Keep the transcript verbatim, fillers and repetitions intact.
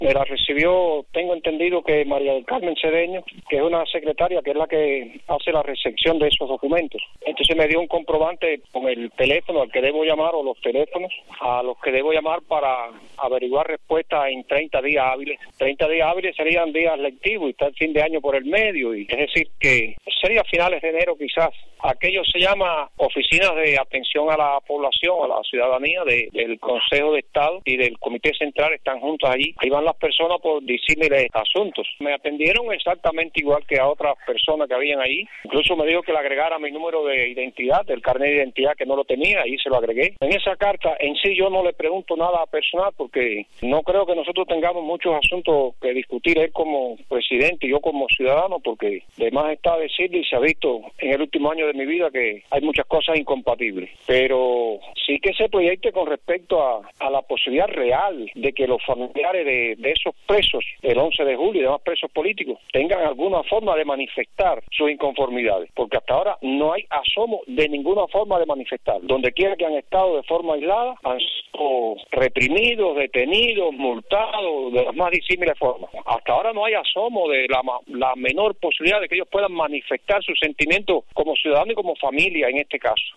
Me la recibió, tengo entendido que María del Carmen Cedeño, que es una secretaria que es la que hace la recepción de esos documentos. Entonces me dio un comprobante con el teléfono al que debo llamar o los teléfonos a los que debo llamar para averiguar respuesta en treinta días hábiles. treinta días hábiles serían días lectivos y está el fin de año por el medio, y es decir que sería finales de enero quizás. Aquello se llama Oficinas de Atención a la Población, a la Ciudadanía de, del Consejo de Estado y del Comité Central, están juntos allí. Ahí van las personas por disímiles asuntos. Me atendieron exactamente igual que a otras personas que habían ahí. Incluso me dijo que le agregara mi número de identidad, del carnet de identidad, que no lo tenía, y se lo agregué. En esa carta en sí yo no le pregunto nada personal porque no creo que nosotros tengamos muchos asuntos que discutir, él como presidente y yo como ciudadano, porque de más está decirle, y se ha visto en el último año de mi vida que hay muchas cosas incompatibles, pero sí que se proyecte con respecto a, a la posibilidad real de que los familiares de, de esos presos del once de julio y demás presos políticos tengan alguna forma de manifestar sus inconformidades, porque hasta ahora no hay asomo de ninguna forma de manifestar. Donde quiera que han estado de forma aislada, han sido reprimidos, detenidos, multados, de las más disímiles formas. Hasta ahora no hay asomo de la, la menor posibilidad de que ellos puedan manifestar sus sentimientos como ciudadanos y como familia en este caso.